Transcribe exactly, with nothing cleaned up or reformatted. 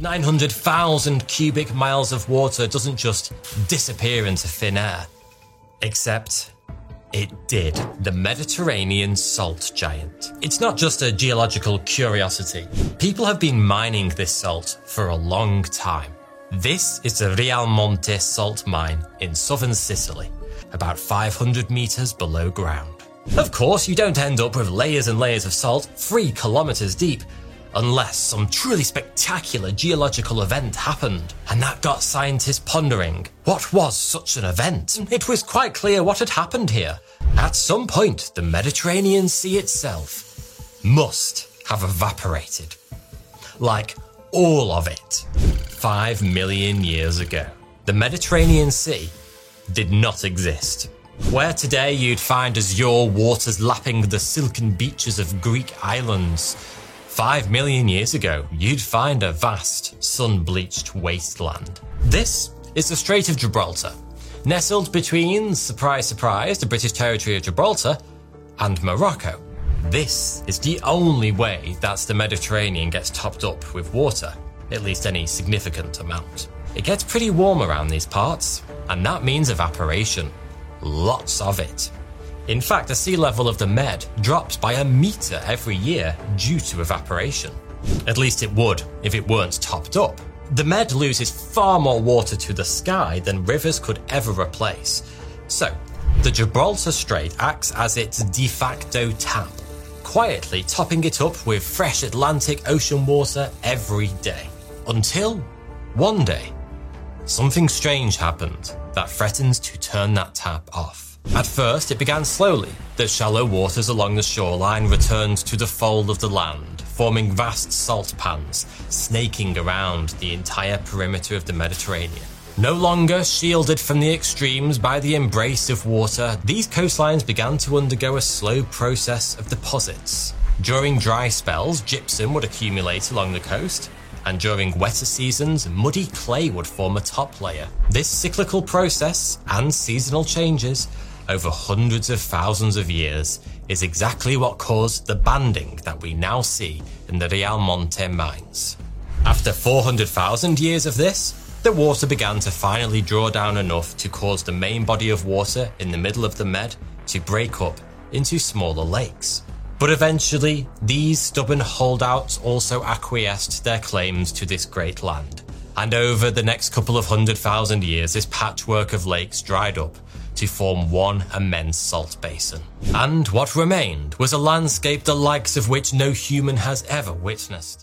nine hundred thousand cubic miles of water doesn't just disappear into thin air. Except it did. The Mediterranean salt giant. It's not just a geological curiosity. People have been mining this salt for a long time. This is the Real Monte salt mine in southern Sicily, about five hundred meters below ground. Of course, you don't end up with layers and layers of salt three kilometers deep, unless some truly spectacular geological event happened. And that got scientists pondering, what was such an event? It was quite clear what had happened here. At some point, the Mediterranean Sea itself must have evaporated. Like all of it. Five million years ago. The Mediterranean Sea did not exist. Where today you'd find azure waters lapping the silken beaches of Greek islands, five million years ago you'd find a vast, sun-bleached wasteland. This is the Strait of Gibraltar, nestled between, surprise surprise, the British territory of Gibraltar and Morocco. This is the only way that the Mediterranean gets topped up with water, at least any significant amount. It gets pretty warm around these parts, and that means evaporation. Lots of it. In fact, the sea level of the Med drops by a metre every year due to evaporation. At least it would if it weren't topped up. The Med loses far more water to the sky than rivers could ever replace. So, the Gibraltar Strait acts as its de facto tap, quietly topping it up with fresh Atlantic Ocean water every day. Until, one day, something strange happened that threatens to turn that tap off. At first, it began slowly. The shallow waters along the shoreline returned to the fold of the land, forming vast salt pans, snaking around the entire perimeter of the Mediterranean. No longer shielded from the extremes by the embrace of water, these coastlines began to undergo a slow process of deposits. During dry spells, gypsum would accumulate along the coast, and during wetter seasons, muddy clay would form a top layer. This cyclical process and seasonal changes over hundreds of thousands of years is exactly what caused the banding that we now see in the Real Monte mines. After four hundred thousand years of this, the water began to finally draw down enough to cause the main body of water in the middle of the Med to break up into smaller lakes. But eventually, these stubborn holdouts also acquiesced their claims to this great land. And over the next couple of hundred thousand years, this patchwork of lakes dried up to form one immense salt basin. And what remained was a landscape the likes of which no human has ever witnessed.